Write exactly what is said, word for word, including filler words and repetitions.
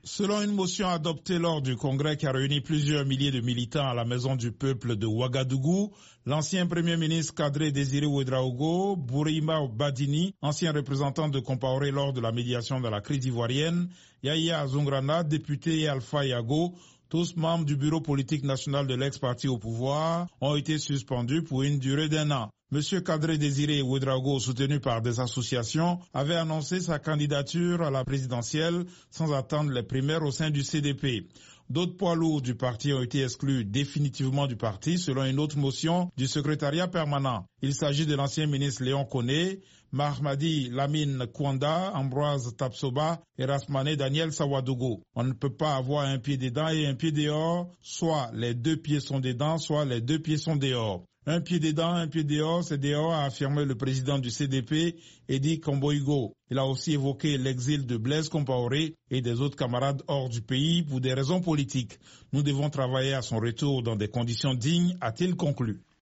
Selon une motion adoptée lors du congrès qui a réuni plusieurs milliers de militants à la Maison du Peuple de Ouagadougou, l'ancien Premier ministre Kadri Désiré Ouédraogo, Bourima Badini, ancien représentant de Compaoré lors de la médiation de la crise ivoirienne, Yahya Zoungrana, député et Alpha Yago, tous membres du bureau politique national de l'ex-parti au pouvoir, ont été suspendus pour une durée d'un an. Monsieur Kadri Désiré Ouédraogo, soutenu par des associations, avait annoncé sa candidature à la présidentielle sans attendre les primaires au sein du C D P. D'autres poids lourds du parti ont été exclus définitivement du parti selon une autre motion du secrétariat permanent. Il s'agit de l'ancien ministre Léon Koné, Mahamadi Lamine Kouanda, Ambroise Tapsoba et Rasmane Daniel Sawadogo. On ne peut pas avoir un pied dedans et un pied dehors, soit les deux pieds sont dedans, soit les deux pieds sont dehors. Un pied dedans, un pied dehors, c'est dehors, a affirmé le président du C D P, Edi Komboigo. Il a aussi évoqué l'exil de Blaise Compaoré et des autres camarades hors du pays pour des raisons politiques. Nous devons travailler à son retour dans des conditions dignes, a-t-il conclu.